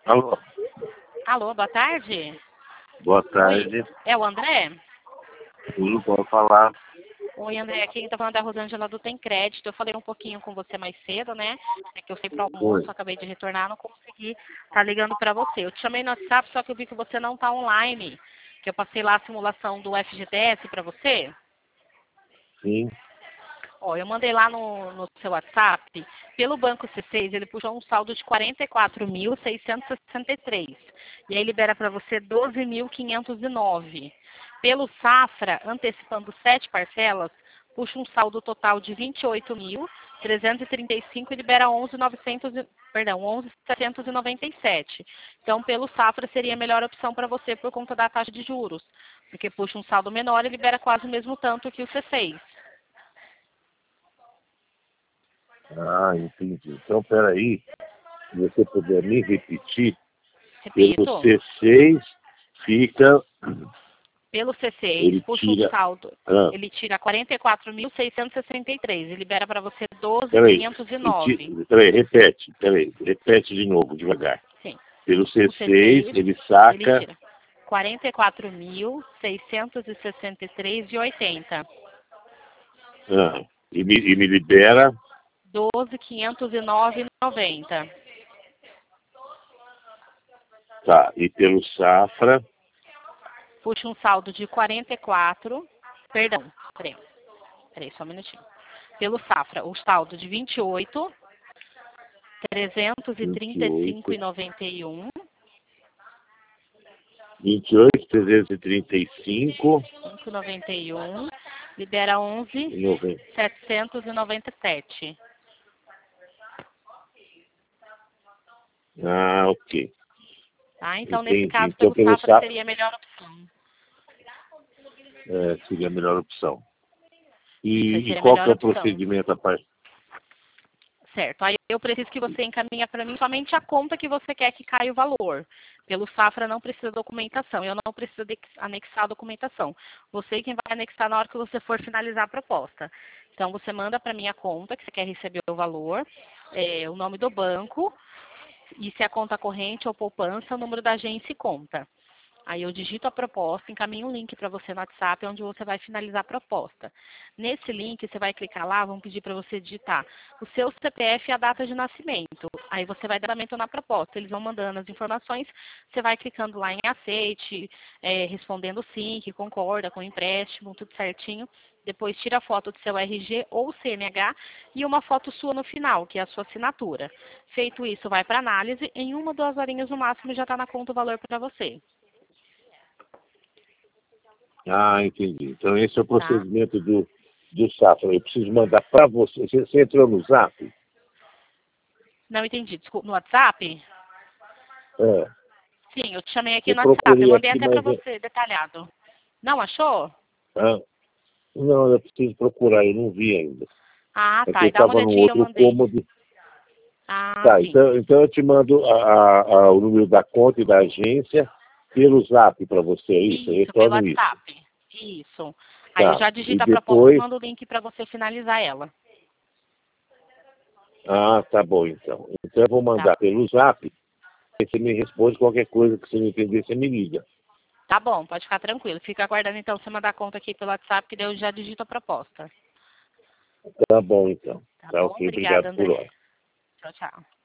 Alô, Alô, boa tarde. boa Oi, tarde. é o André? Sim, pode falar. Oi, André, aqui quem tá falando é a Rosângela do Tem Crédito. Eu falei um pouquinho com você mais cedo, né? É que eu fui pro almoço, Oi. acabei de retornar, não consegui tá ligando para você. Eu te chamei no WhatsApp, só que eu vi que você não tá online. Que eu passei lá a simulação do FGTS para você. Sim. Ó, eu mandei lá no seu WhatsApp, pelo Banco C6, ele puxou um saldo de 44.663. E aí libera para você 12.509. Pelo Safra, antecipando 7 parcelas, puxa um saldo total de 28.335 e libera 11.797. Então, pelo Safra seria a melhor opção para você por conta da taxa de juros, porque puxa um saldo menor e libera quase o mesmo tanto que o C6. Ah, entendi. Então, peraí, se você puder me repetir, pelo Repito. C6 fica, Pelo C6, ele puxa um tira... saldo. Ah, Ele tira 44.663 e libera para você peraí, 12.509. repete de novo, devagar. Sim. Pelo O C6, C6, ele ele saca... tira 44.663,80. e me libera... 12.509,90. Tá, e pelo Safra... Puxa um saldo de 44. Perdão, peraí, só um minutinho. Pelo Safra, o saldo de 28. 335,91. 28, 335... 5,91. Libera 11.797. Ah, ok. Tá? Então, nesse Entendi. caso, Então, pelo pelo Safra Safra seria a melhor opção. seria a melhor opção. Isso, aí E seria a qual que melhor é o opção. procedimento a parte? Certo. Aí eu preciso que você encaminhe para mim somente a conta que você quer que caia o valor. Pelo Safra não precisa documentação. Eu não preciso anexar a documentação. Você quem vai anexar na hora que você for finalizar a proposta. Então, você manda para mim a conta que você quer receber o valor, o nome do banco, e se é conta corrente ou poupança, o número da agência e conta. Aí eu digito a proposta, encaminho um link para você no WhatsApp, onde você vai finalizar a proposta. Nesse link, você vai clicar lá, vão pedir para você digitar o seu CPF e a data de nascimento. Aí você vai dar andamento na proposta. Eles vão mandando as informações, você vai clicando lá em aceite, respondendo sim, que concorda com o empréstimo, tudo certinho. Depois tira a foto do seu RG ou CNH e uma foto sua no final, que é a sua assinatura. Feito isso, vai para análise. Em 1, 2 horinhas no máximo já está na conta o valor para você. Ah, entendi. Então, esse é o Tá? procedimento do Safra. Eu preciso mandar para você. Você entrou no Zap? Não entendi. Desculpa, no WhatsApp? É. Sim, eu te chamei aqui Eu no WhatsApp. Eu procurei mandei aqui, até para mas... você, detalhado. Não achou? Ah, não, eu preciso procurar. Eu não vi ainda. Ah, É que tá. eu E dá uma estava num olhadinha, eu outro mandei. cômodo. Ah, Tá, sim. então eu te mando o número da conta e da agência pelo Zap para você, é isso? Eu Isso, pelo retorno isso. WhatsApp. Isso. Aí eu Tá. já E digito a proposta e depois... mando o link para você finalizar ela. Ah, tá bom, então. Então eu vou Tá, mandar pelo Zap. Você me responde qualquer coisa que você não entender, você me liga. tá bom, pode ficar tranquilo. Fica aguardando então você mandar a conta aqui pelo WhatsApp, que daí eu já digito a proposta. Tá bom, então. Tá Tá bom? ok, Obrigada, obrigado por André. hora. Tchau, tchau.